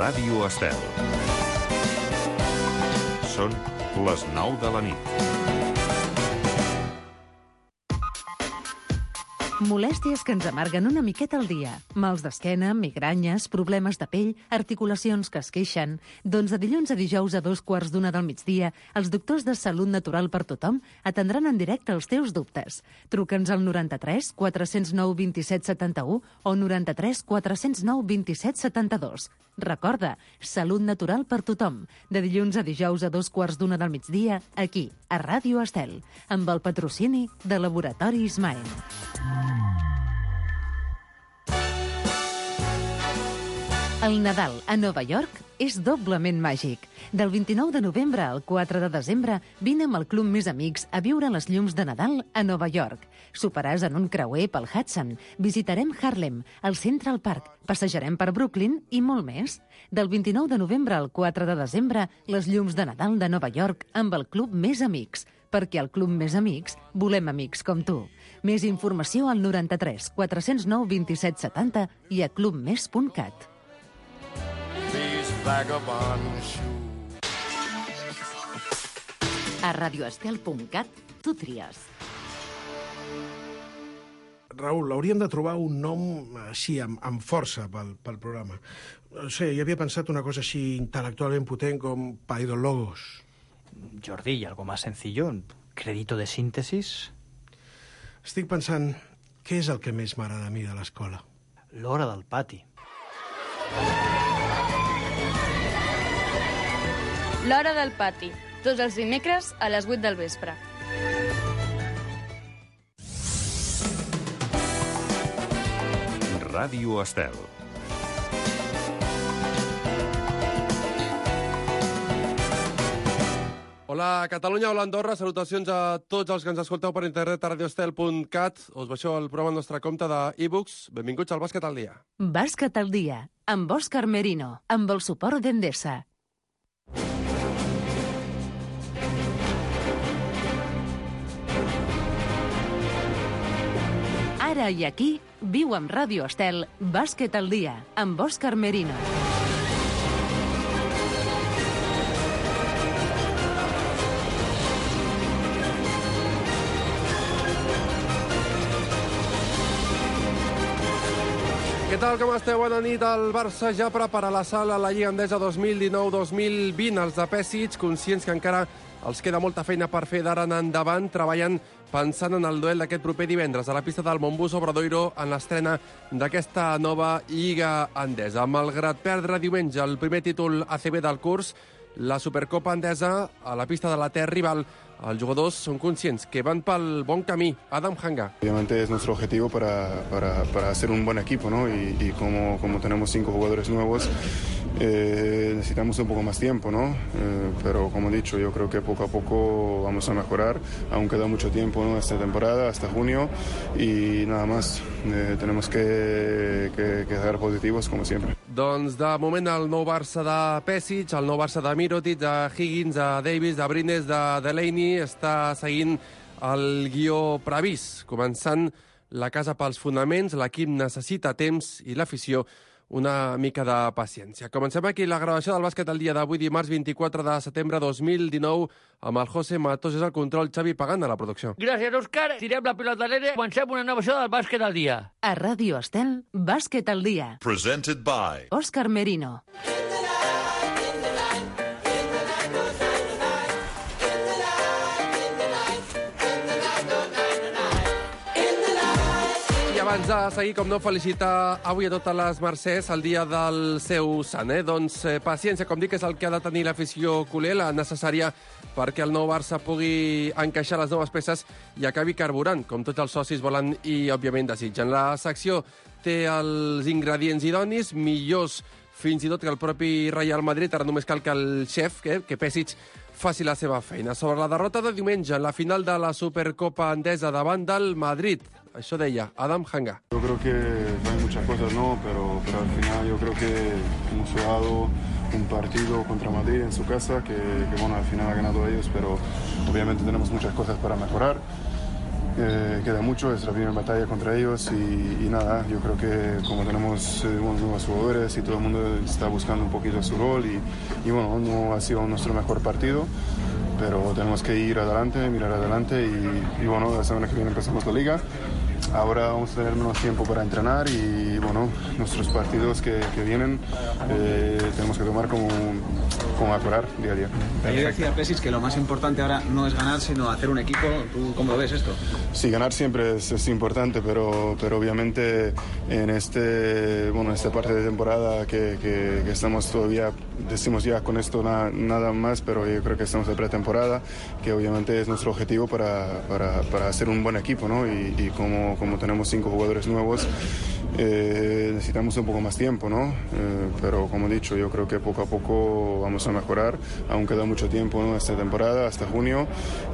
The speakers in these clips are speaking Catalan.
Ràdio Estel. Són les 9 de la nit. Molèsties que ens amarguen una miqueta al dia. Mals d'esquena, migranyes, problemes de pell, articulacions que es queixen. Doncs de dilluns a dijous a 2:15 del migdia, els doctors de Salut Natural per Tothom atendran en directe els teus dubtes. Truca'ns al 93 409 27 71 o 93 409 27 72. Recorda, Salut Natural per Tothom. De dilluns a dijous a 2:15 del migdia, aquí, a Ràdio Estel, amb el patrocini de Laboratori Ismael. El Nadal a Nova York és doblement màgic. Del 29 de novembre al 4 de desembre, vine amb el Club Més Amics a viure les llums de Nadal a Nova York. Soparàs en un creuer pel Hudson, visitarem Harlem, el Central Park, passejarem per Brooklyn i molt més. Del 29 de novembre al 4 de desembre, les llums de Nadal de Nova York amb el Club Més Amics, perquè al Club Més Amics volem amics com tu. Més informació al 93 409 27 70 i a clubmes.cat. A radioestel.cat tu tries. Raül, hauríem de trobar un nom així, amb força pel programa. No sé, jo havia pensat una cosa així intel·lectualment potent com Paidologos. Jordi, ¿y algo más sencillo? ¿Crédito de síntesis? Estic pensant, què és el que més m'agrada a mi de l'escola? L'hora del pati. L'hora del pati, tots els dimecres a les 8 del vespre. Ràdio Estel. Hola, Catalunya, hola, Andorra. Salutacions a tots els que ens escolteu per internet a radioestel.cat. Us baixeu el programa al nostre compte d'e-books. Benvinguts al Bàsquet al dia. Bàsquet al dia, amb Òscar Merino, amb el suport d'Endesa. Ara i aquí, viu amb Ràdio Estel, Bàsquet al dia, amb Òscar Merino. Què tal, com esteu? Bona nit. El Barça ja prepara la sala a la Lliga Endesa 2019-2020. Els de Pesic, conscients que encara els queda molta feina per fer d'ara en endavant, treballant pensant en el duel d'aquest proper divendres a la pista del Montbus Obradoiro en l'estrena d'aquesta nova Lliga Endesa. Malgrat perdre diumenge el primer títol ACB del curs, la Supercopa Endesa a la pista de la terra rival, els jugadors son conscientes que van pel bon camí. Adam Hanga. Obviamente es nuestro objetivo para hacer un buen equipo, ¿no? Y como tenemos 5 jugadores nuevos, necesitamos un poco más tiempo, ¿no? Pero como he dicho, yo creo que poco a poco vamos a mejorar. Aún queda mucho tiempo, ¿no? Esta temporada, hasta junio, y nada más. Tenemos que quedar positivos, como siempre. Doncs de moment el nou Barça de Pesic, el nou Barça de Mirotic, de Higgins, de Davis, de Brines, de Delaney, està seguint el guió previst. Començant la casa pels fonaments, l'equip necessita temps i l'afició una mica de paciència. Comencem aquí la gravació del Bàsquet al dia d'avui, dimarts 24 de setembre 2019, amb el José Matos és el control, Xavi Pagant a la producció. Gràcies, Òscar. Tirem la pilota a l'aire. Comencem una nova show del Bàsquet al dia. A Ràdio Estel, Bàsquet al dia. Presented by Òscar Merino. Abans de seguir, com no, felicitar avui a totes les Mercès el dia del seu sant. Doncs paciència, com dic, és el que ha de tenir l'afició culer, la necessària perquè el nou Barça pugui encaixar les noves peces i acabi carburant, com tots els socis volen i, òbviament, desitgen. La secció té els ingredients idonis, millors fins i tot que el propi Real Madrid. Ara només cal que el xef, que Pesic, faci la seva feina. Sobre la derrota de diumenge en la final de la Supercopa Endesa davant del Madrid, això deia Adam Hanga. Yo creo que hay muchas cosas, ¿no? Pero al final yo creo que hemos jugado un partido contra Madrid en su casa, que bueno, al final ha ganado ellos, pero obviamente tenemos muchas cosas para mejorar. queda mucho, es la primera batalla contra ellos y nada, yo creo que como tenemos nuevos jugadores y todo el mundo está buscando un poquito su rol y bueno, no ha sido nuestro mejor partido, pero tenemos que ir adelante, mirar adelante y bueno, la semana que viene empezamos la liga. Ahora vamos a tener menos tiempo para entrenar y bueno, nuestros partidos que vienen tenemos que tomar como mejorar día a día. Ayer decía Pešić que lo más importante ahora no es ganar, sino hacer un equipo. ¿Tú cómo lo ves esto? Sí, ganar siempre es importante, pero obviamente en esta parte de temporada que estamos todavía, decimos ya con esto nada más, pero yo creo que estamos de pretemporada, que obviamente es nuestro objetivo para hacer un buen equipo, ¿no? Y como tenemos 5 jugadores nuevos, necesitamos un poco más tiempo, ¿no? Pero como he dicho, yo creo que poco a poco vamos a mejorar. Aún queda mucho tiempo, ¿no? Esta temporada, hasta junio,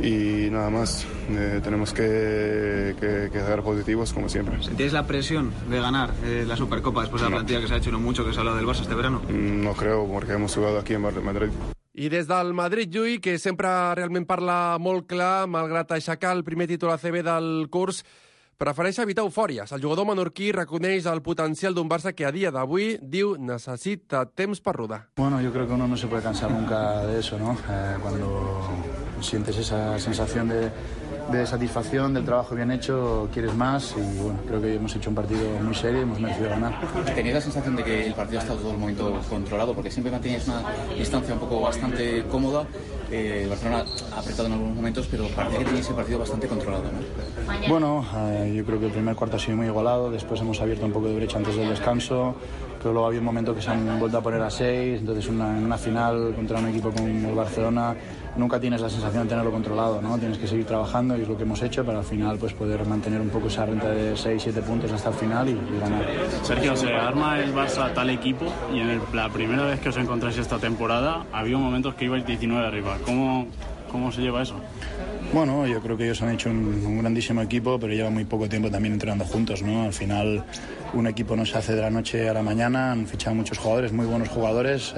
y nada más. Tenemos que quedar positivos como siempre. ¿Sentíais la presión de ganar la Supercopa después de la plantilla que se ha hecho y no mucho que se ha hablado del Barça este verano? No creo, porque hemos jugado aquí en Madrid. I des del Madrid, Llull, que sempre realment parla molt clar, malgrat aixecar el primer títol ACB del curs, prefereix evitar eufòries. El jugador menorquí reconeix el potencial d'un Barça que a dia d'avui, diu, necessita temps per rodar. Bueno, yo creo que uno no se puede cansar nunca de eso, ¿no? Cuando sientes esa sensación de satisfacción del trabajo bien hecho, quieres más y bueno, creo que hemos hecho un partido muy serio y hemos merecido ganar. ¿Tenías la sensación de que el partido ha estado todo el momento controlado? Porque siempre manteníais una distancia un poco bastante cómoda. El Barcelona ha apretado en algunos momentos, pero parecía que teníais el partido bastante controlado, ¿no? Bueno, yo creo que el primer cuarto ha sido muy igualado, después hemos abierto un poco de brecha antes del descanso, pero luego había un momento que se han vuelto a poner a 6, entonces en una final contra un equipo como el Barcelona nunca tienes la sensación de tenerlo controlado, ¿no? Tienes que seguir trabajando y es lo que hemos hecho para al final pues poder mantener un poco esa renta de 6-7 puntos hasta el final y ganar. Sergio, se arma el Barça tal equipo y en la primera vez que os encontráis esta temporada había momentos que ibais 19 arriba. ¿Cómo se lleva eso? Bueno, yo creo que ellos han hecho un grandísimo equipo, pero llevan muy poco tiempo también entrenando juntos, ¿no? Al final un equipo no se hace de la noche a la mañana, han fichado muchos jugadores, muy buenos jugadores,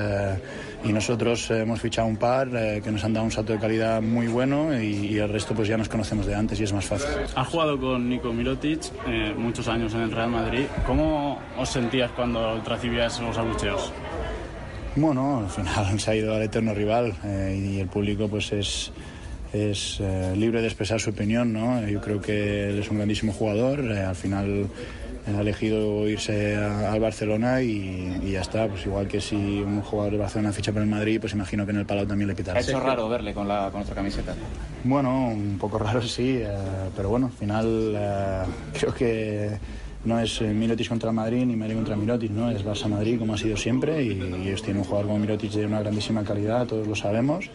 y nosotros hemos fichado un par que nos han dado un salto de calidad muy bueno y el resto pues ya nos conocemos de antes y es más fácil. Has jugado con Niko Mirotic muchos años en el Real Madrid. ¿Cómo os sentías cuando recibías esos abucheos? Bueno, al final se ha ido al eterno rival y el público pues es libre de expresar su opinión, ¿no? Yo creo que él es un grandísimo jugador, al final ha elegido irse al Barcelona y ya está, pues igual que si un jugador de Barcelona ficha por el Madrid, pues imagino que en el Palau también le quitará. ¿Ha hecho raro verle con otra camiseta? Bueno, un poco raro sí, pero bueno, al final creo que no es Mirotic contra el Madrid ni Madrid contra Mirotic, ¿no? Es Barça-Madrid como ha sido siempre y ellos tienen un jugador como Mirotic de una grandísima calidad, todos lo sabemos.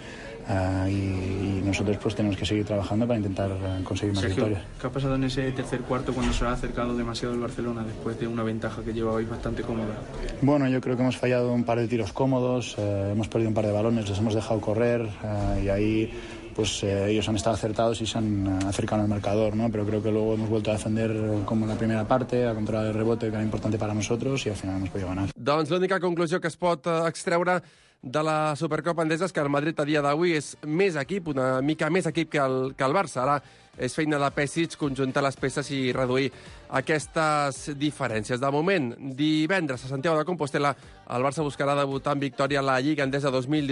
Y nosotros pues tenemos que seguir trabajando para intentar conseguir más victorias. ¿Qué ha pasado en ese tercer cuarto cuando se ha acercado demasiado el Barcelona después de una ventaja que llevabais bastante cómoda? Bueno, yo creo que hemos fallado un par de tiros cómodos, hemos perdido un par de balones, les hemos dejado correr y ahí pues ellos han estado acertados y se han acercado al marcador, ¿no? Pero creo que luego hemos vuelto a defender como en la primera parte, a controlar el rebote que era importante para nosotros y al final hemos podido ganar. Doncs l'única conclusió que es pot extreure de la Supercopa Endesa és que el Madrid a dia d'avui és més equip, una mica més equip que el Barça. Ara és feina de Pešić conjuntar les peces i reduir aquestes diferències. De moment, divendres a Santiago de Compostela, el Barça buscarà debutar en victòria a la Lliga Endesa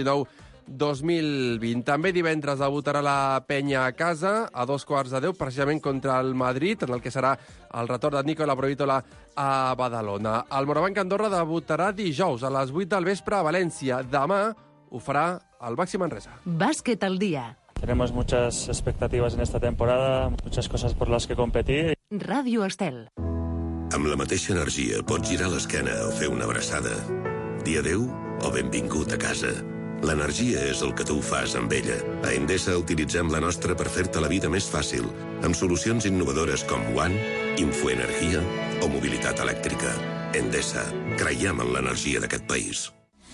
2019-2020. També divendres debutarà la Penya a casa a 9:15, precisament contra el Madrid, en el que serà el retorn de Nicola Provítola a Badalona. El Morabanc Andorra debutarà dijous a les 8 del vespre a València. Demà ho farà el Baxi Manresa. Bàsquet al dia. Tenemos muchas expectativas en esta temporada, muchas cosas por las que competir. Ràdio Estel. Amb la mateixa energia pots girar l'esquena o fer una abraçada. Dir adéu o benvingut a casa. L'energia és el que tu fas amb ella. A Endesa utilitzem la nostra per fer-te la vida més fàcil, amb solucions innovadores com One, Infoenergia o mobilitat elèctrica. Endesa. Creiem en l'energia d'aquest país.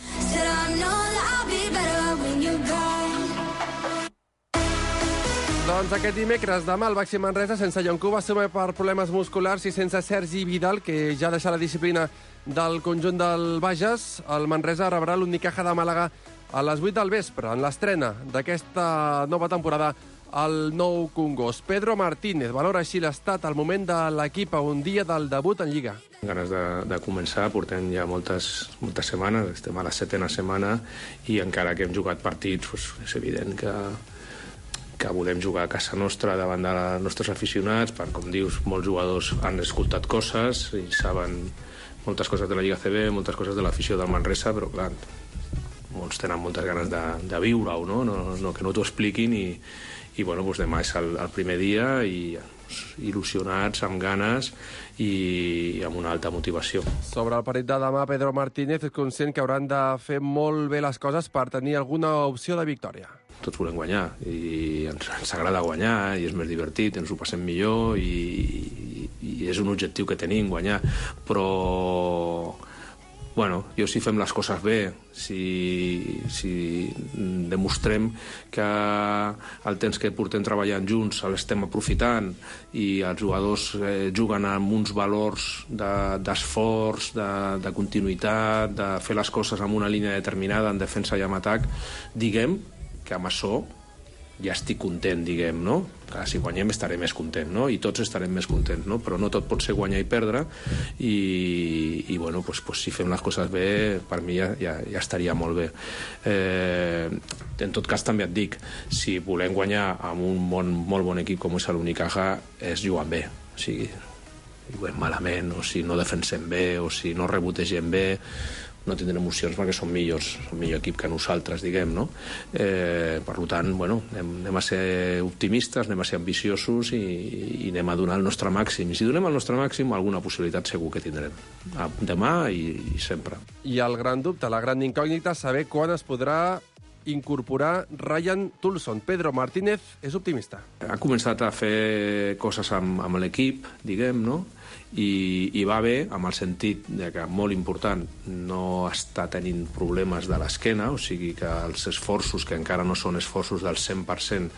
Doncs aquest dimecres, demà, el Baxi Manresa, sense Llancuba, suma per problemes musculars i sense Sergi Vidal, que ja deixa la disciplina del conjunt del Bages. El Manresa rebrà l'Unicaja de Màlaga a les 8 del vespre, en l'estrena d'aquesta nova temporada el nou congost. Pedro Martínez valora així l'estat al moment de l'equip a un dia del debut en Lliga. Ganes de començar, portem ja moltes setmanes, estem a la 7ª setmana i encara que hem jugat partits, doncs és evident que volem jugar a casa nostra davant dels nostres aficionats, per, com dius, molts jugadors han escoltat coses i saben moltes coses de la Lliga CB, moltes coses de l'afició del Manresa, però clar, molts tenen moltes ganes de viure-ho, no, que no t'ho expliquin i bueno, doncs demà és el primer dia i il·lusionats, amb ganes i amb una alta motivació. Sobre el partit de demà, Pedro Martínez és conscient que hauran de fer molt bé les coses per tenir alguna opció de victòria. Tots volem guanyar i ens agrada guanyar i és més divertit, ens ho passem millor i és un objectiu que tenim, guanyar, però bueno, jo si fem les coses bé, si demostrem que el temps que portem treballant junts l'estem aprofitant i els jugadors juguen amb uns valors d'esforç, de continuïtat, de fer les coses amb una línia determinada en defensa i en atac, diguem que amb això ja estic content, diguem, no? Clar, si guanyem estaré més content, no? I tots estarem més contents, no? Però no tot pot ser guanyar i perdre i bueno, pues, si fem les coses bé, per mi ja estaria molt bé. En tot cas, també et dic, si volem guanyar amb un molt bon equip com és l'Unicaja, és jugant bé. O sigui, juguem malament, o si no defensem bé, o si no rebotegem bé, no tindrem opcions perquè són millor equip que nosaltres, diguem, no? Per tant, bueno, anem a ser optimistes, anem a ser ambiciosos i anem a donar el nostre màxim. I si donem el nostre màxim, alguna possibilitat segur que tindrem. Demà i sempre. I el gran dubte, la gran incògnita, saber quan es podrà incorporar Ryan Toulson. Pedro Martínez és optimista. Ha començat a fer coses amb l'equip, diguem, no? I va bé, amb el sentit que, molt important, no està tenint problemes de l'esquena, o sigui que els esforços, que encara no són esforços del 100%,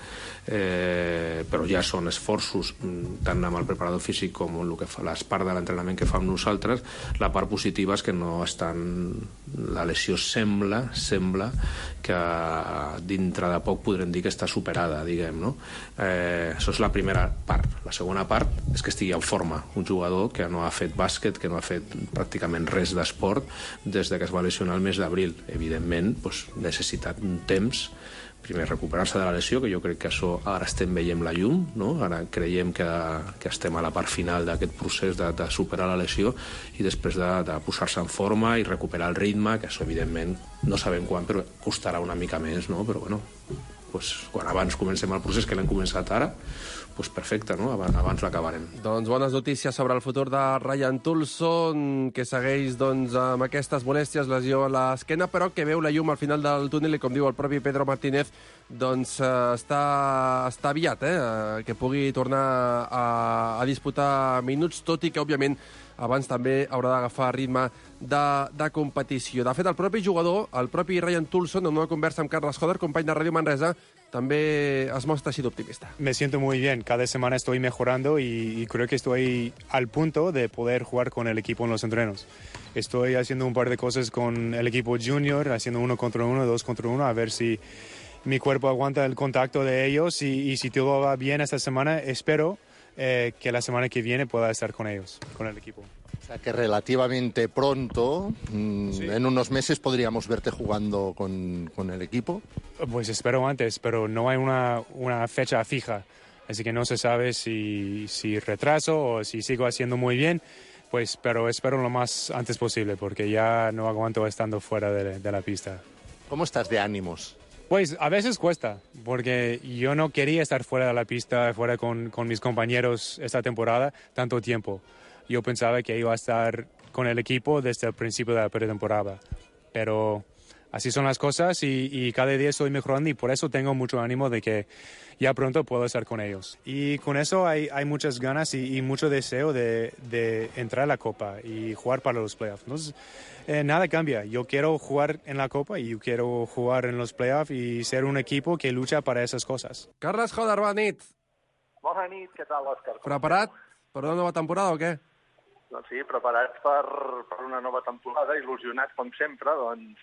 però ja són esforços tant amb el preparador físic com el que fa, les parts de l'entrenament que fa amb nosaltres. La part positiva és que no estan... La lesió sembla que dintre de poc podrem dir que està superada, diguem, no? Això és la primera part. La segona part és que estigui en forma un jugador que no ha fet bàsquet, que no ha fet pràcticament res d'esport des que es va lesionar el mes d'abril. Evidentment, necessita un temps, primer recuperar-se de la lesió, que jo crec que això ara estem veient la llum, no? Ara creiem que estem a la part final d'aquest procés de superar la lesió i després de posar-se en forma i recuperar el ritme, que això evidentment no sabem quan, però costarà una mica més, no? Però bueno, quan abans comencem el procés, que l'hem començat ara, perfecte, no? Abans l'acabarem. Doncs bones notícies sobre el futur de Ryan Toulson, que segueix amb aquestes molèsties, lesió a l'esquena, però que veu la llum al final del túnel i, com diu el propi Pedro Martínez, està aviat, que pugui tornar a disputar minuts, tot i que, òbviament, abans també haurà d'agafar ritme de competició. De fet, el propi jugador, el propi Ryan Toulson, en una conversa amb Carles Joder, company de Ràdio Manresa, també es mostra así de optimista. Me siento muy bien, cada semana estoy mejorando y creo que estoy al punto de poder jugar con el equipo en los entrenos. Estoy haciendo un par de cosas con el equipo junior, haciendo 1 contra 1, 2 contra 1, a ver si mi cuerpo aguanta el contacto de ellos y si todo va bien esta semana, espero que la semana que viene pueda estar con ellos, con el equipo. O sea que relativamente pronto, sí. En unos meses, podríamos verte jugando con el equipo. Pues espero antes, pero no hay una fecha fija. Así que no se sabe si retraso o si sigo haciendo muy bien, pero espero lo más antes posible, porque ya no aguanto estando fuera de la pista. ¿Cómo estás de ánimos? Pues a veces cuesta, porque yo no quería estar fuera de la pista, fuera con mis compañeros esta temporada tanto tiempo. Yo pensaba que iba a estar con el equipo desde el principio de la pretemporada, pero así son las cosas y cada día estoy mejorando y por eso tengo mucho ánimo de que ya pronto puedo estar con ellos. Y con eso hay muchas ganas y mucho deseo de entrar a la Copa y jugar para los playoffs. Entonces, nada cambia. Yo quiero jugar en la Copa y yo quiero jugar en los playoffs y ser un equipo que lucha para esas cosas. Carles Joder, bona nit. Bona nit, què tal, Òscar? Preparat per una nova temporada o què? Doncs sí, preparats per una nova temporada, il·lusionats com sempre, doncs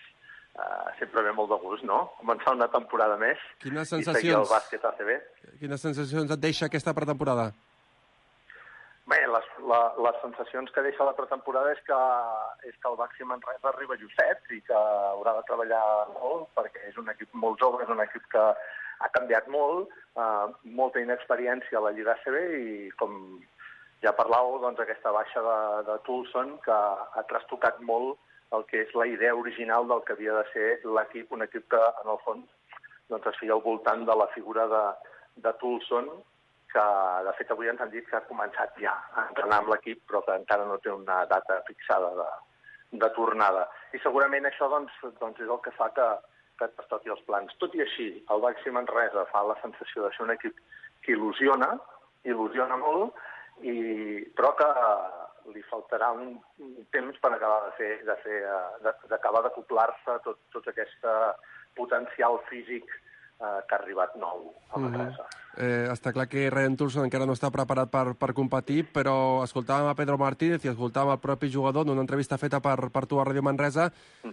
sempre ve molt de gust, no? Començar una temporada més i seguir el bàsquet ACB. Quines sensacions et deixa aquesta pretemporada? Bé, les sensacions que deixa la pretemporada és que el Baxi Manresa arriba justet i que haurà de treballar molt perquè és un equip molt jove, és un equip que ha canviat molt, molta inexperiència a la Lliga ACB i com ja parlàveu, doncs aquesta baixa de Toulson que ha trastocat molt el que és la idea original del que havia de ser l'equip, un equip que en el fons doncs, es feia al voltant de la figura de Toulson, que de fet avui ens han dit que ha començat ja a entrenar amb l'equip però que encara no té una data fixada de tornada. I segurament això doncs, és el que fa que trastoqui els plans. Tot i així, el Baxi Manresa fa la sensació de ser un equip que il·lusiona molt, però que li faltarà un temps per acabar d'acabar d'acoplar-se a tot aquest potencial físic que ha arribat nou a Manresa. Està clar que Ryan Toulson encara no està preparat per competir, però escoltàvem a Pedro Martínez i escoltàvem el propi jugador en una entrevista feta per tu a Ràdio Manresa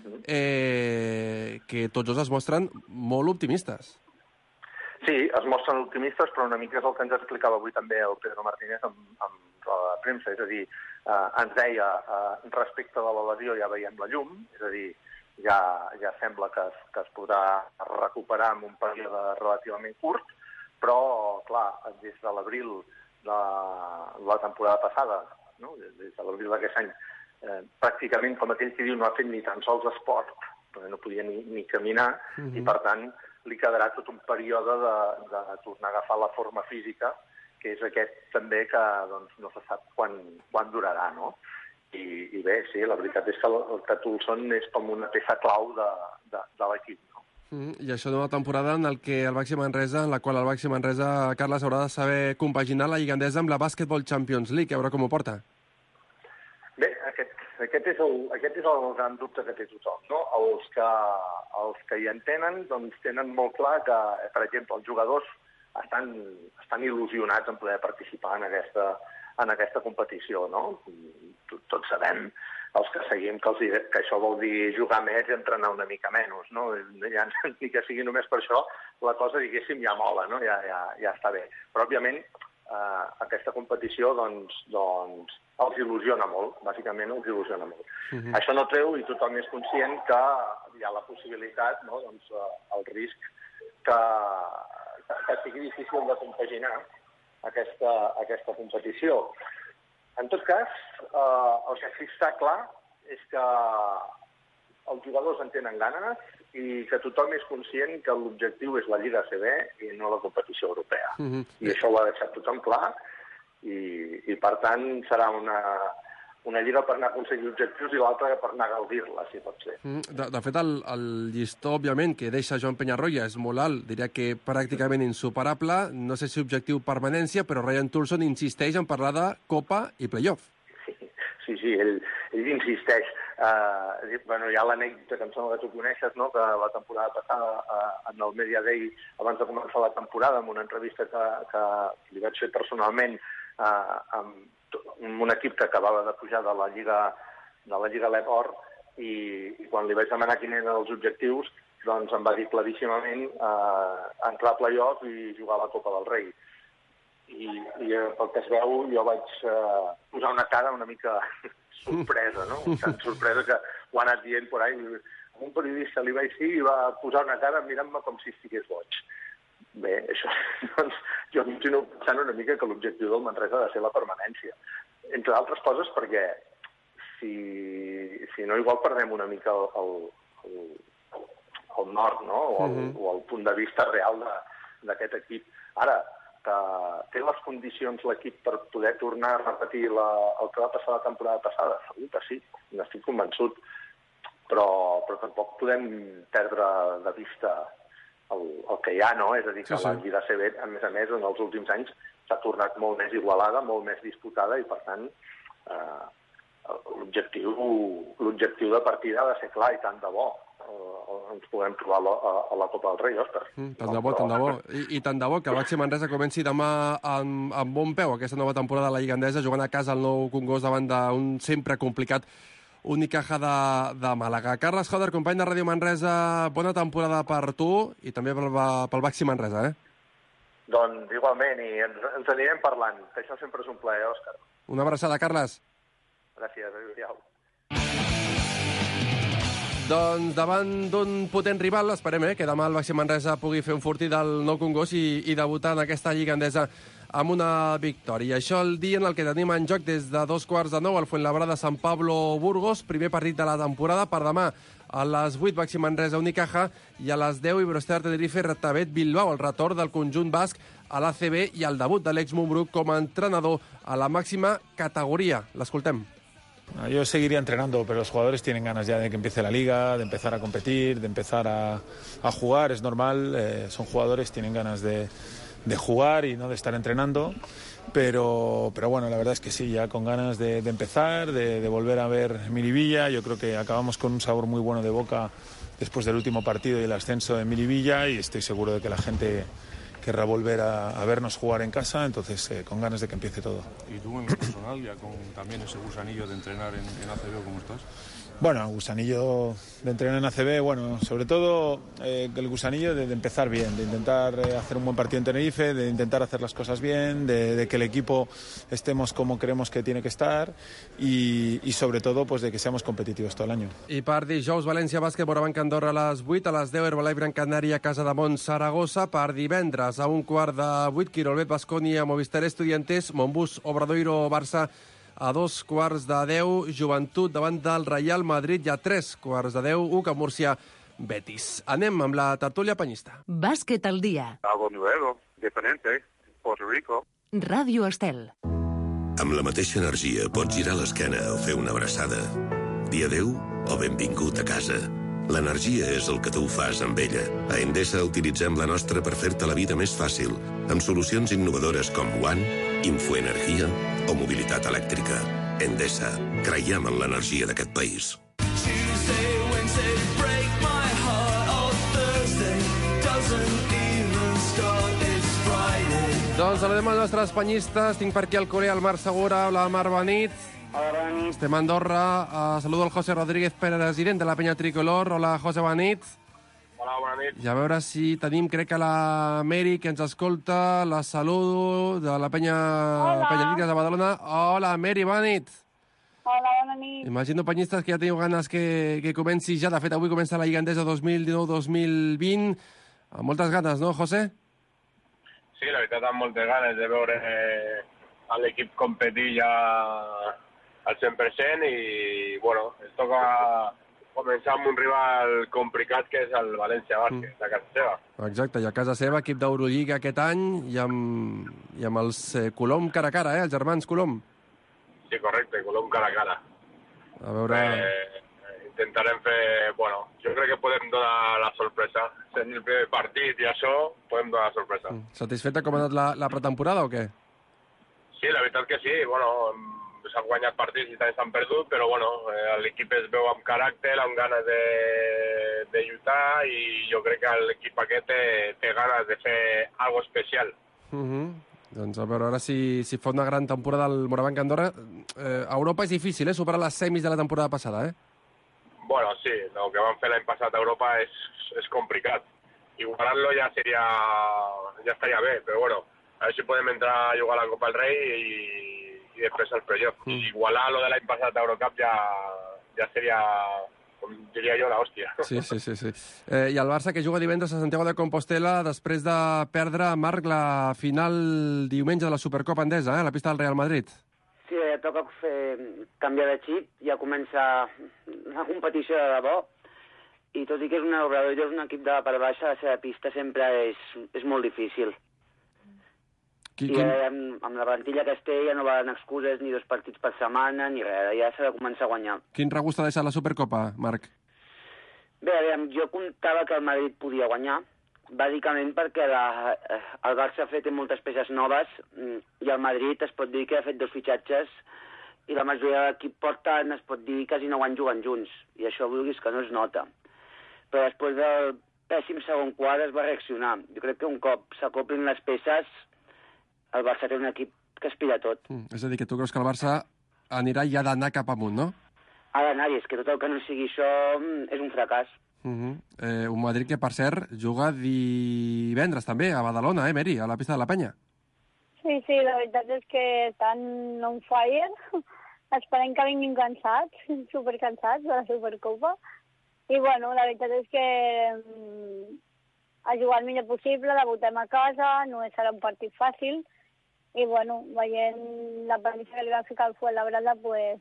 que tots dos es mostren molt optimistes. Sí, es mostren optimistes, però una mica és el que ens explicava avui també el Pedro Martínez amb la premsa, és a dir, ens deia respecte de la lesió ja veiem la llum, és a dir, ja sembla que es podrà recuperar en un període relativament curt, però, clar, des de l'abril de la temporada passada, no? Des de l'abril d'aquest any, pràcticament, com aquell que diu, no ha fet ni tan sols esport, perquè no podia ni caminar, i per tant li quedarà tot un període de tornar a agafar la forma física, que és aquest també que doncs, no se sap quan durarà, no? I bé, sí, la veritat és que Toulson és com una peça clau de l'equip, no? I això d'una temporada en la qual el Baxi Manresa, Carles, haurà de saber compaginar la Lliga Endesa amb la Basketball Champions League, a veure com ho porta. Bé, aquest és el gran dubte que té tothom, no? Els que hi entenen, doncs tenen molt clar que, per exemple, els jugadors estan il·lusionats en poder participar en aquesta competició, no? Tots sabem, els que seguim, que això vol dir jugar més i entrenar una mica menys, no? Ja ni que sigui només per això, la cosa, diguéssim, ja mola, no? Ja està bé. Però, òbviament, aquesta competició, doncs, els il·lusiona molt, bàsicament els il·lusiona molt. Això no treu, i tothom és conscient, que hi ha la possibilitat, no? Doncs, el risc que sigui difícil de compaginar aquesta competició. En tot cas, el que sí està clar és que els jugadors en tenen ganes i que tothom és conscient que l'objectiu és la Lliga ACB i no la competició europea. I això ho ha deixat tothom clar i per tant, serà una lliga per anar a aconseguir objectius i l'altra per anar a gaudir-la, si pot ser. De fet, el llistó, òbviament, que deixa Joan Peñarroya és molt alt, diria que pràcticament insuperable, no sé si objectiu permanència, però Ryan Toulson insisteix en parlar de Copa i Playoff. Sí, ell insisteix. Hi ha l'anècdota, que em sembla que tu coneixes, no? Que la temporada passada, en el Media Day, abans de començar la temporada, en una entrevista que li vaig fer personalment amb un equip que acabava de pujar de la Lliga Lebor, i quan li vaig demanar quins eren els objectius, doncs em va dir claríssimament entrar a playoff i jugar a la Copa del Rei. I pel que es veu, jo vaig posar una cara una mica sorpresa, no? Tan sorpresa que ho ha anat dient por ahí. Un periodista li vaig dir i va posar una cara mirant-me com si estigués boig. Bé, això, doncs, jo continuo pensant una mica que l'objectiu del Manresa ha de ser la permanència. Entre altres coses perquè si no, igual perdem una mica el nord, no? O el punt de vista real d'aquest equip. Ara, que té les condicions l'equip per poder tornar a repetir el que va passar la temporada passada, segur que sí, n'estic convençut, però tampoc podem perdre de vista el que hi ha, no? És a dir, que la Lliga ACB, a més, en els últims anys s'ha tornat molt més igualada, molt més disputada, i per tant l'objectiu de partida ha de ser clar, i tant de bo ens puguem trobar a la Copa del Rei, Òscar. Tant de bo. I tant de bo que el Baxi Manresa comenci demà amb bon peu aquesta nova temporada de la Lliga Endesa, jugant a casa al Nou Congost davant d'un sempre complicat Unicaja de Màlaga. Carles Joder, company de Ràdio Manresa, bona temporada per tu i també pel Baxi Manresa, Doncs igualment, i ens anirem parlant, que això sempre és un plaer, Òscar. Una abraçada, Carles. Gràcies, adéu-siau. Doncs davant d'un potent rival, esperem que demà el Baxi Manresa pugui fer un fortí del Nou Congost i debutar en aquesta Lliga Endesa amb una victòria. Això el dia en el que tenim en joc des de 8:45 al Fuenlabrada Sant Pablo Burgos, primer partit de la temporada, per demà a les 8 Baxi Manresa Unicaja i a les 10 Iberostar Tenerife Retabet Bilbao, el retorn del conjunt basc a l'ACB i el debut de l'ex Montbruc com a entrenador a la màxima categoria. L'escoltem. Yo seguiría entrenando, pero los jugadores tienen ganas ya de que empiece la liga, de empezar a competir, de empezar a jugar, es normal, son jugadores, tienen ganas de jugar y no de estar entrenando, pero bueno, la verdad es que sí, ya con ganas de empezar, de volver a ver Miribilla. Yo creo que acabamos con un sabor muy bueno de boca después del último partido y el ascenso de Miribilla, y estoy seguro de que la gente querrá volver a vernos jugar en casa, entonces con ganas de que empiece todo. ¿Y tú en lo personal, ya con también ese gusanillo de entrenar en ACB, cómo estás? Bueno, gusanillo de entrenar en ACB, bueno, sobre todo el gusanillo de empezar bien, de intentar hacer un buen partido en Tenerife, de intentar hacer las cosas bien, de que el equipo estemos como creemos que tiene que estar y sobre todo pues de que seamos competitivos todo el año. I per dijous, València Bàsquet, Morabanc Andorra a les 8, a les 10 Herbalife Gran Canària, Casa de Mont, Saragossa. Per divendres, a 1:15, Quirolbet Baskonia, Movistar Estudiantes, Montbus Obradoiro Barça. A 2:10, Joventut davant del Real Madrid, i a 3:10, UCA Múrcia Betis. Anem amb la tertúlia penyista. Bàsquet al dia. Algo nuevo, diferente, Puerto Rico. Ràdio Estel. Amb la mateixa energia pots girar l'esquena o fer una abraçada. Dir adéu o benvingut a casa. L'energia és el que tu fas amb ella. A Endesa utilitzem la nostra per fer-te la vida més fàcil, amb solucions innovadores com One, Infoenergia o mobilitat elèctrica. Endesa, creiem en l'energia d'aquest país. Doncs saludem els nostres penyistes. Tinc per aquí el Corea, el Marc Segura. Hola, Marc, bona nit. Hola, bona nit. Estem a Andorra. Saludo al José Rodríguez, president de la Penya Tricolor. Hola, José, bona nit. Hola, bona nit. I a veure si tenim, crec que la Mary, que ens escolta, la saludo, de la Penya Tigres de Badalona. Hola, Mary, bona nit. Hola, bona nit. Imagino, penyistes, que ja teniu ganes que comenci ja. De fet, avui comença la Lliga Endesa 2019-2020. Amb moltes ganes, no, José? Sí, la veritat, amb moltes ganes de veure l'equip competir ja al 100% i, bueno, ens toca començar amb un rival complicat que és el València Bàsquet, de casa seva. Exacte, i a casa seva, equip d'Eurolliga aquest any i amb els Colom cara a cara, els germans Colom. Sí, correcte, Colom cara a cara. A veure... Intentarem fer... Bueno, jo crec que podem donar la sorpresa. Sent el primer partit i això, podem donar la sorpresa. Satisfeta com ha anat la pretemporada o què? Sí, la veritat que sí. Bueno, s'han guanyat partits i també s'han perdut, però bueno, l'equip es veu amb caràcter, amb ganes de lluitar i jo crec que l'equip aquest té ganes de fer alguna especial. Doncs a veure ara si fa una gran temporada el Morabanc Andorra. A Europa és difícil, superar les semis de la temporada passada, Bueno, sí, el que vam fer l'any passat a Europa és complicat. Igualar-lo ja estaria bé, però bueno, a veure si podem entrar a jugar a la Copa del Rei i després al playoff. Igualar lo de l'any passat a Eurocup ja seria, com diria jo, l'hòstia. Sí. I el Barça, que juga divendres a Santiago de Compostela després de perdre, Marc, la final diumenge de la Supercopa Endesa, a la pista del Real Madrid. Sí, toca canviar de xip, ja comença la competició de debò, i tot i que és un Obradoiro, és un equip de la part baixa, la seva pista sempre és molt difícil. I amb la plantilla que es té ja no van excuses ni 2 partits per setmana ni res, ja s'ha de començar a guanyar. Quin regust ha deixat la Supercopa, Marc? Bé, jo comptava que el Madrid podia guanyar, bàsicament perquè el Barça ha fet moltes peces noves i el Madrid es pot dir que ha fet 2 fitxatges i la majoria de l'equip porten, es pot dir, quasi 9 anys jugant junts, i això vulguis que no es nota. Però després del pèssim segon quart es va reaccionar. Jo crec que un cop s'acoplin les peces, el Barça té un equip que aspira a tot. És a dir, que tu creus que el Barça anirà i ha d'anar cap amunt, no? ha d'anar, i és que tot el que no sigui això és un fracàs. Un Madrid que, per cert, juga divendres també a Badalona, Meri, a la pista de la Penya. Sí, la veritat és que estan on fire. Esperem que vinguin cansats, supercansats de la Supercopa. I, bueno, la veritat és que a jugar el millor possible, debutem a casa, no serà un partit fàcil. I, bueno, veient la premissa que li va ficar al Fuenlabrada, pues,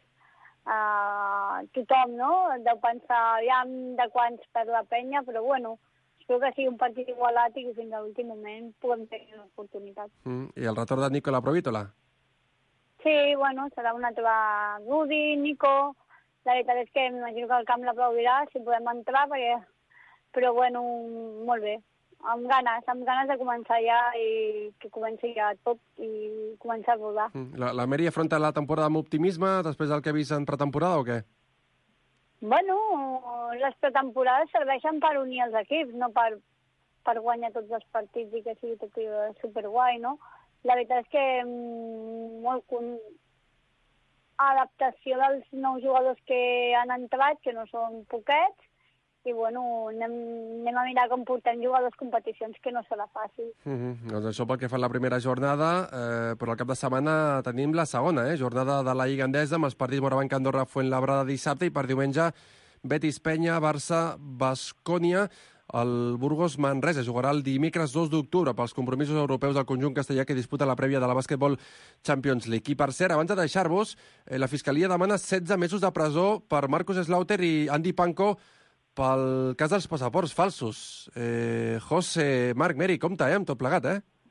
tothom, no?, deu pensar aviam de quants perd la Penya, però, bueno, espero que sigui un partit igualat i que fins a l'últim moment puguem tenir una oportunitat. I el retorn de Nicola Provítola? Sí, bueno, serà una altra Rudi, Nico. La veritat és que m'imagino que el camp l'aplaudirà si podem entrar, però, bueno, molt bé. Amb ganes de començar ja i que comenci ja tot i començar a rodar. La Meri afronta la temporada amb optimisme després del que ha vist en pretemporada o què? Bueno, les pretemporades serveixen per unir els equips, no per guanyar tots els partits i que sigui tot superguai, no? La veritat és que molt adaptació dels nous jugadors que han entrat, que no són poquets, i, bueno, anem a mirar com portem jugadors competicions, que no serà fàcil. Doncs això pel que fa a la primera jornada, però al cap de setmana tenim la segona, jornada de la Lliga Endesa, amb els partits Morabanc, Andorra, Fuenlabrada dissabte, i per diumenge Betis, Penya, Barça, Baskonia, el Burgos Manresa. Jugarà el dimecres 2 d'octubre pels compromisos europeus del conjunt castellà que disputa la prèvia de la Basketball Champions League. I, per cert, abans de deixar-vos, la Fiscalia demana 16 mesos de presó per Marcus Slaughter i Andy Panko pel cas dels passaports falsos. José, Marc, Meri, compte, amb tot plegat,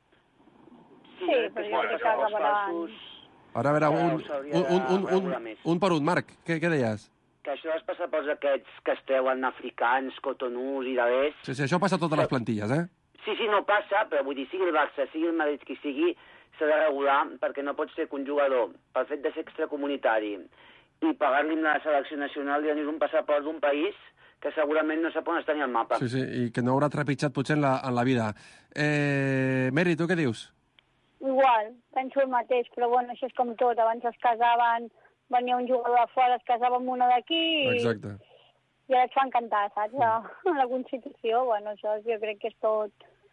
Sí, però jo crec que acabaran... Ara, a veure, un per un. Marc, què deies? Que això dels passaports aquests que es treuen africans, cotonús i d'avés... Sí, això passa a totes les plantilles, Sí, no passa, però vull dir, sigui el Barça, sigui el Madrid, qui sigui, s'ha de regular, perquè no pot ser que un jugador, pel fet de ser extracomunitari, i pagar-li amb la selecció nacional i tenir un passaport d'un país que segurament no sap on està ni al mapa. Sí, i que no haurà trepitjat potser en la vida. Meri, tu què dius? Igual, penso el mateix, però bueno, això és com tot. Abans es casaven, venia un jugador de fora, es casava amb una d'aquí i ara et fan cantar, saps? La Constitució, bueno, això jo crec que és tot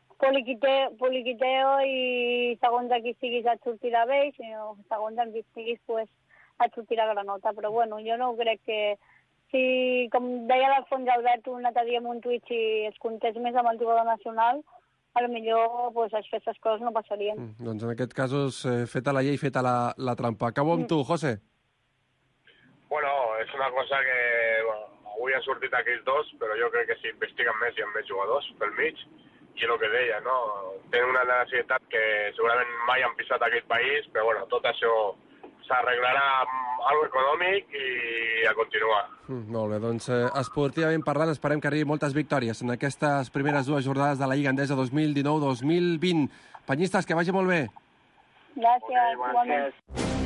poliquiteo i segons a qui siguis et sortirà bé, i segons a qui siguis pues, et sortirà granota. Però bueno, jo no crec que si, com deia l'Alfons Albert un altre dia en un tuit, si es comptés més amb el jugador nacional, potser pues, aquestes coses no passarien. Doncs en aquest cas, feta la llei, feta la trampa. Acabo amb tu, José. Bueno, és una cosa que avui han sortit aquells dos, però jo crec que si investiguen més hi ha més jugadors pel mig, i el que deia, no? Tenen una necessitat que segurament mai han pisat aquell país, però bueno, tot això s'arreglarà amb algo econòmic i a continuar. Molt bé, doncs esportivament parlant esperem que arribi moltes victòries en aquestes primeres dues jornades de la Lliga Endesa 2019-2020. Penyistes, que vagi molt bé. Gràcies, igualment.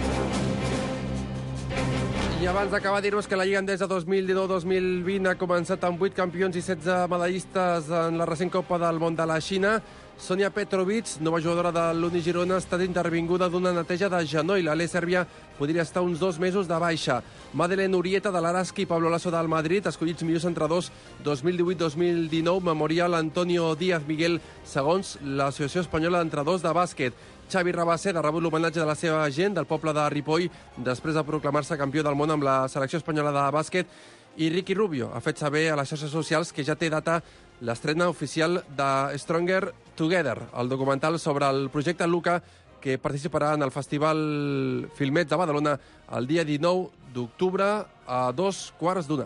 I abans d'acabar, dir-vos que la Lliga Endesa 2019-2020 ha començat amb 8 campions i 16 medallistes en la recent Copa del Món de la Xina. Sonia Petrovic, nova jugadora de l'Uni Girona, ha estat intervinguda d'una neteja de genoll. L'Ale Sèrbia podria estar uns 2 mesos de baixa. Madeleine Urieta de l'Araski i Pablo Lasso del Madrid, escollits millors entrenadors 2018-2019, memorial Antonio Díaz Miguel, segons l'Associació Espanyola d'Entrenadors de Bàsquet. Xavi Rabasset ha rebut l'homenatge de la seva gent, del poble de Ripoll, després de proclamar-se campió del món amb la selecció espanyola de bàsquet. I Ricky Rubio ha fet saber a les xarxes socials que ja té data l'estrena oficial de Stronger Together, el documental sobre el projecte Luca, que participarà en el Festival Filmets de Badalona el dia 19 d'octubre a 2:15.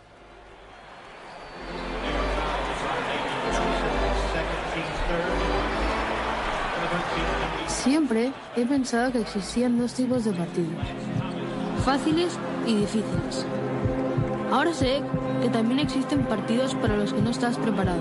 Siempre he pensado que existían dos tipos de partidos, fáciles y difíciles. Ahora sé que también existen partidos para los que no estás preparado.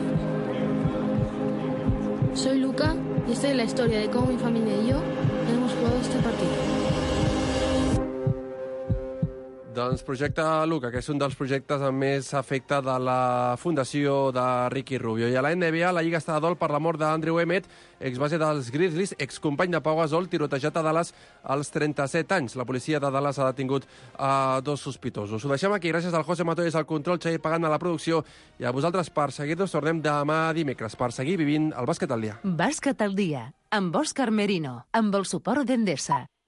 Soy Luca y esta es la historia de cómo mi familia y yo hemos jugado este partido. Doncs projecte Luca, que és un dels projectes amb més efecte de la fundació de Ricky Rubio. I a la NBA, la Lliga està de dol per la mort d'Andrew Emmett, exbase dels Grizzlies, excompany de Pau Gasol, tirotejat a Dallas als 37 anys. La policia de Dallas ha detingut a 2 sospitosos. Ho deixem aquí. Gràcies al José Matoyes al control, Xavier Pagant a la producció i a vosaltres per seguir-nos. Tornem demà dimecres per seguir vivint el bàsquet al dia. Bàsquet al dia, amb Òscar Merino, amb el suport d'Endesa.